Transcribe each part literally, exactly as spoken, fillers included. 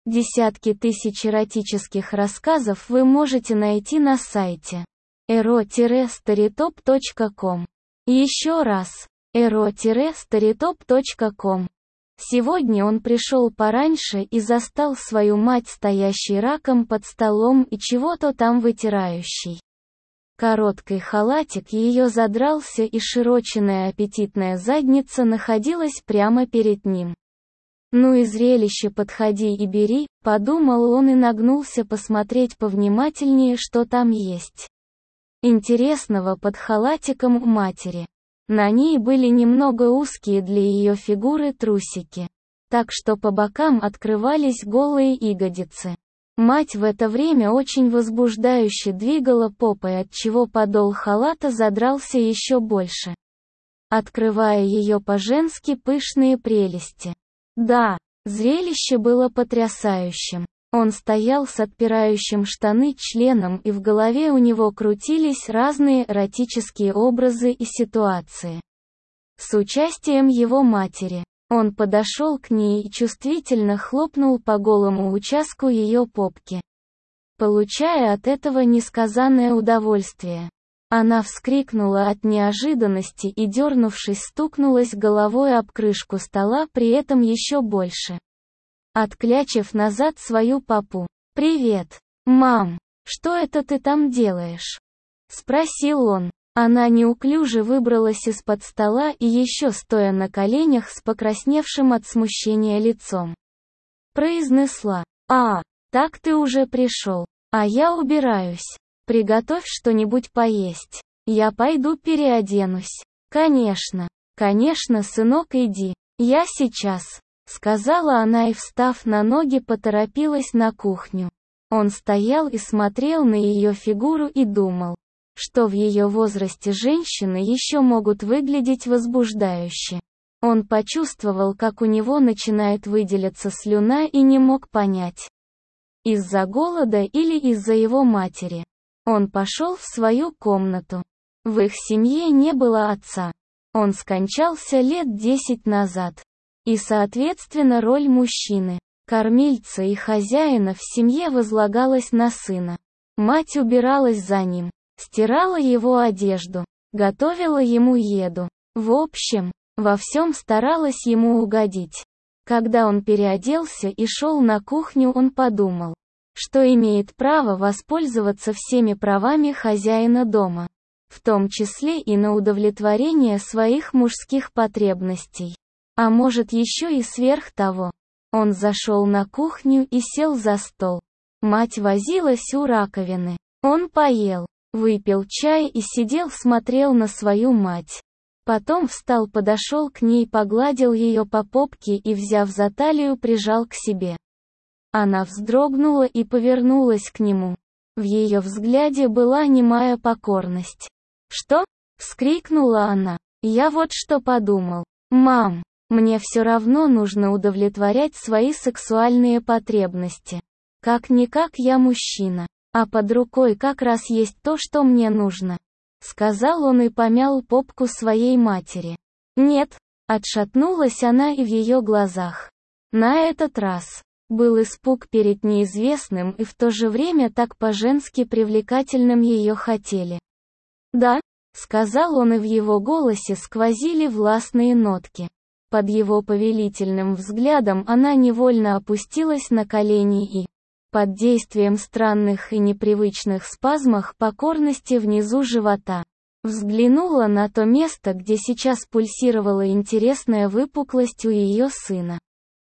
Десятки тысяч эротических рассказов вы можете найти на сайте эро старитоп точка ком. Еще раз, эро старитоп точка ком. Сегодня он пришел пораньше и застал свою мать стоящей раком под столом и чего-то там вытирающей. Короткий халатик ее задрался, и широченная аппетитная задница находилась прямо перед ним. «Ну и зрелище, подходи и бери», — подумал он и нагнулся посмотреть повнимательнее, что там есть интересного под халатиком у матери. На ней были немного узкие для ее фигуры трусики, так что по бокам открывались голые ягодицы. Мать в это время очень возбуждающе двигала попой, отчего подол халата задрался еще больше, открывая ее по-женски пышные прелести. Да, зрелище было потрясающим. Он стоял с отпирающим штаны членом, и в голове у него крутились разные эротические образы и ситуации. С участием его матери. Он подошел к ней и чувствительно хлопнул по голому участку ее попки, получая от этого несказанное удовольствие. Она вскрикнула от неожиданности и, дернувшись, стукнулась головой об крышку стола, при этом еще больше отклячив назад свою попу. «Привет, мам, что это ты там делаешь?» — спросил он. Она неуклюже выбралась из-под стола и, еще стоя на коленях с покрасневшим от смущения лицом, произнесла: «А, так ты уже пришел. А я убираюсь. Приготовь что-нибудь поесть. Я пойду переоденусь». «Конечно, конечно, сынок, иди. Я сейчас», — сказала она и, встав на ноги, поторопилась на кухню. Он стоял и смотрел на ее фигуру и думал, что в ее возрасте женщины еще могут выглядеть возбуждающе. Он почувствовал, как у него начинает выделяться слюна, и не мог понять, из-за голода или из-за его матери. Он пошел в свою комнату. В их семье не было отца. Он скончался лет десять назад. И, соответственно, роль мужчины, кормильца и хозяина в семье возлагалась на сына. Мать убиралась за ним, стирала его одежду, готовила ему еду. В общем, во всем старалась ему угодить. Когда он переоделся и шел на кухню, он подумал, что имеет право воспользоваться всеми правами хозяина дома, в том числе и на удовлетворение своих мужских потребностей. А может, еще и сверх того. Он зашел на кухню и сел за стол. Мать возилась у раковины. Он поел, выпил чай и сидел, смотрел на свою мать. Потом встал, подошел к ней, погладил ее по попке и, взяв за талию, прижал к себе. Она вздрогнула и повернулась к нему. В ее взгляде была немая покорность. «Что?» — вскрикнула она. «Я вот что подумал. Мам, мне все равно нужно удовлетворять свои сексуальные потребности. Как-никак я мужчина, а под рукой как раз есть то, что мне нужно», — сказал он и помял попку своей матери. «Нет», — отшатнулась она, и в ее глазах на этот раз был испуг перед неизвестным, и в то же время так по-женски привлекательным ее хотели. «Да», — сказал он, и в его голосе сквозили властные нотки. Под его повелительным взглядом она невольно опустилась на колени и, под действием странных и непривычных спазмов покорности внизу живота, взглянула на то место, где сейчас пульсировала интересная выпуклость у ее сына.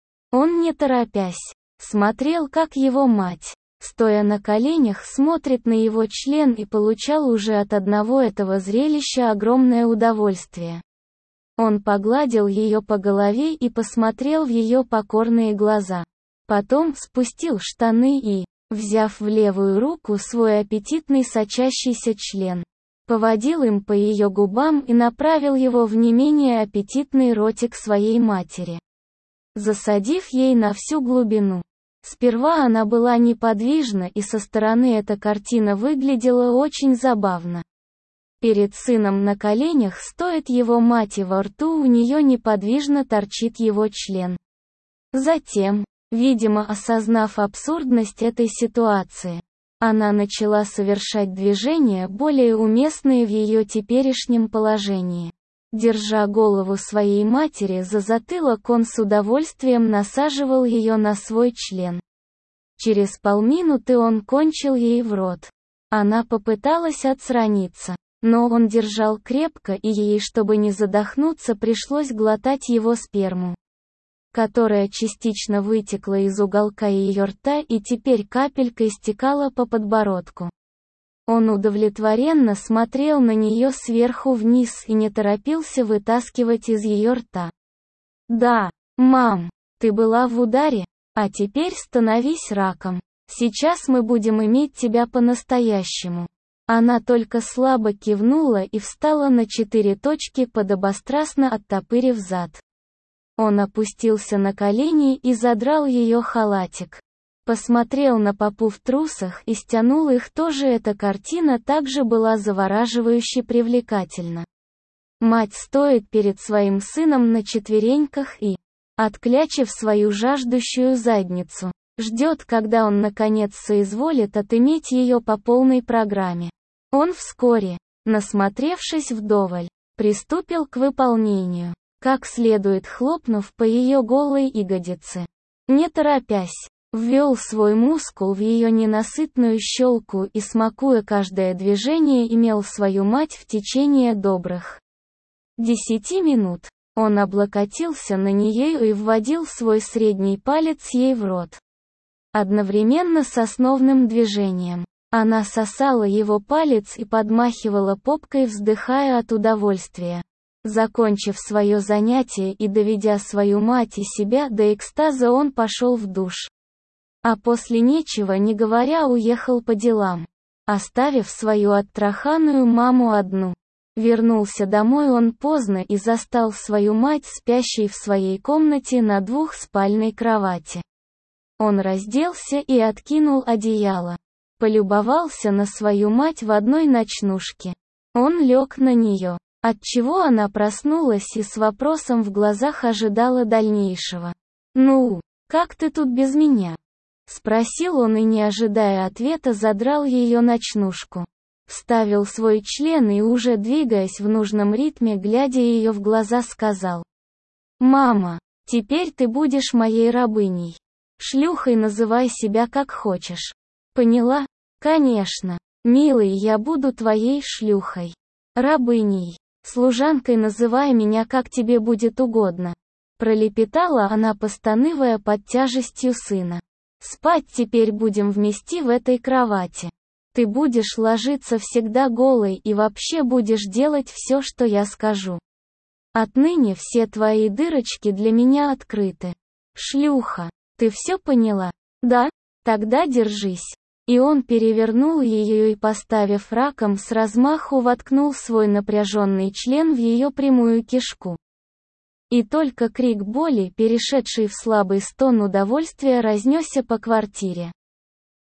Он, не торопясь, смотрел, как его мать, стоя на коленях, смотрит на его член, и получал уже от одного этого зрелища огромное удовольствие. Он погладил ее по голове и посмотрел в ее покорные глаза. Потом спустил штаны и, взяв в левую руку свой аппетитный сочащийся член, поводил им по ее губам и направил его в не менее аппетитный ротик своей матери, засадив ей на всю глубину. Сперва она была неподвижна, и со стороны эта картина выглядела очень забавно. Перед сыном на коленях стоит его мать, и во рту у нее неподвижно торчит его член. Затем, Видимо, осознав абсурдность этой ситуации, она начала совершать движения, более уместные в ее теперешнем положении. Держа голову своей матери за затылок, он с удовольствием насаживал ее на свой член. Через полминуты он кончил ей в рот. Она попыталась отстраниться, но он держал крепко, и ей, чтобы не задохнуться, пришлось глотать его сперму, которая частично вытекла из уголка ее рта и теперь капелькой стекала по подбородку. Он удовлетворенно смотрел на нее сверху вниз и не торопился вытаскивать из ее рта. «Да, мам, ты была в ударе, а теперь становись раком. Сейчас мы будем иметь тебя по-настоящему». Она только слабо кивнула и встала на четыре точки, подобострастно оттопырив зад. Он опустился на колени и задрал ее халатик. Посмотрел на попу в трусах и стянул их тоже. Эта картина также была завораживающе привлекательна. Мать стоит перед своим сыном на четвереньках и, отклячив свою жаждущую задницу, ждет, когда он наконец соизволит отыметь ее по полной программе. Он вскоре, насмотревшись вдоволь, приступил к выполнению, как следует хлопнув по ее голой ягодице. Не торопясь, ввел свой мускул в ее ненасытную щелку и, смакуя каждое движение, имел свою мать в течение добрых десяти минут. Он облокотился на нее и вводил свой средний палец ей в рот. Одновременно с основным движением, она сосала его палец и подмахивала попкой, вздыхая от удовольствия. Закончив свое занятие и доведя свою мать и себя до экстаза, он пошел в душ. А после, нечего не говоря, уехал по делам, оставив свою оттраханную маму одну. Вернулся домой он поздно и застал свою мать спящей в своей комнате на двухспальной кровати. Он разделся и откинул одеяло. Полюбовался на свою мать в одной ночнушке. Он лег на нее, отчего она проснулась и с вопросом в глазах ожидала дальнейшего. «Ну, как ты тут без меня?» Спросил он и, не ожидая ответа, задрал ее ночнушку. Вставил свой член и, уже двигаясь в нужном ритме, глядя ее в глаза, сказал: «Мама, теперь ты будешь моей рабыней. Шлюхой называй себя как хочешь. Поняла? Конечно. Милый, я буду твоей шлюхой. Рабыней. Служанкой называй меня, как тебе будет угодно». Пролепетала она, постанывая под тяжестью сына. «Спать теперь будем вместе в этой кровати. Ты будешь ложиться всегда голой и вообще будешь делать все, что я скажу. Отныне все твои дырочки для меня открыты. Шлюха, ты все поняла? Да? Тогда держись». И он перевернул ее и, поставив раком, с размаху воткнул свой напряженный член в ее прямую кишку. И только крик боли, перешедший в слабый стон удовольствия, разнесся по квартире.